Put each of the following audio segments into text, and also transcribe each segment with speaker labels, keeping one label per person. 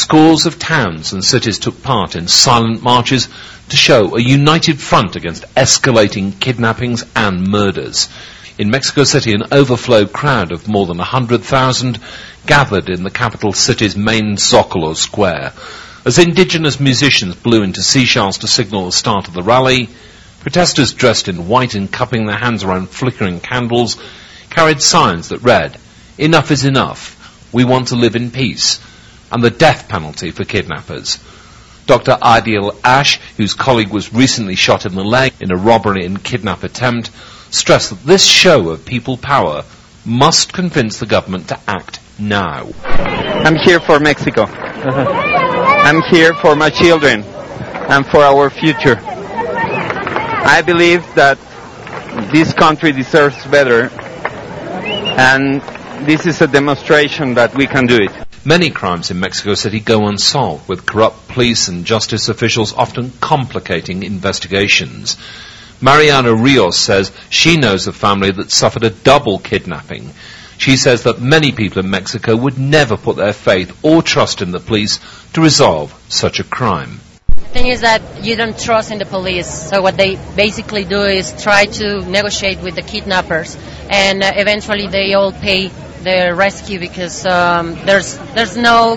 Speaker 1: Scores of towns and cities took part in silent marches to show a united front against escalating kidnappings and murders. In Mexico City, an overflow crowd of more than 100,000 gathered in the capital city's main Zocalo square. As indigenous musicians blew into seashells to signal the start of the rally, protesters dressed in white and cupping their hands around flickering candles carried signs that read, "Enough is enough, we want to live in peace," and the death penalty for kidnappers. Dr. Adil Ash, whose colleague was recently shot in the leg in a robbery and kidnap attempt, stressed that this show of people power must convince the government to act now.
Speaker 2: I'm here for Mexico. I'm here for my children and for our future. I believe that this country deserves better, and this is a demonstration that we can do it.
Speaker 1: Many crimes in Mexico City go unsolved, with corrupt police and justice officials often complicating investigations. Mariana Rios says she knows a family that suffered a double kidnapping. She says that many people in Mexico would never put their faith or trust in the police to resolve such a crime.
Speaker 3: The thing is that you don't trust in the police, so what they basically do is try to negotiate with the kidnappers, and eventually they all pay the rescue because there's no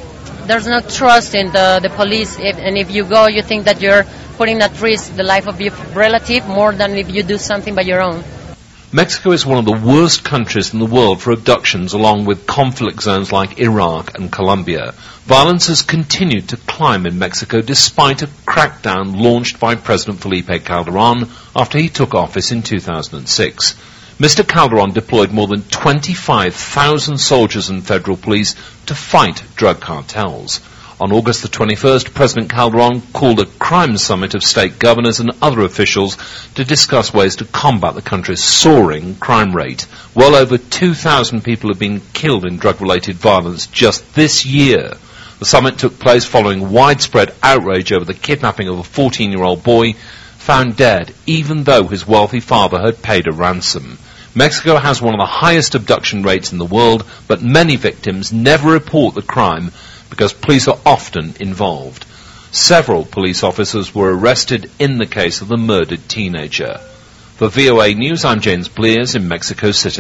Speaker 3: trust in the police, and if you go, you think that you're putting at risk the life of your relative more than if you do something by your own.
Speaker 1: Mexico is one of the worst countries in the world for abductions, along with conflict zones like Iraq and Colombia. Violence has continued to climb in Mexico despite a crackdown launched by President Felipe Calderón after he took office in 2006. Mr. Calderón deployed more than 25,000 soldiers and federal police to fight drug cartels. On August the 21st, President Calderón called a crime summit of state governors and other officials to discuss ways to combat the country's soaring crime rate. Well over 2,000 people have been killed in drug-related violence just this year. The summit took place following widespread outrage over the kidnapping of a 14-year-old boy found dead, even though his wealthy father had paid a ransom. Mexico has one of the highest abduction rates in the world, but many victims never report the crime because police are often involved. Several police officers were arrested in the case of the murdered teenager. For VOA News, I'm James Blears in Mexico City.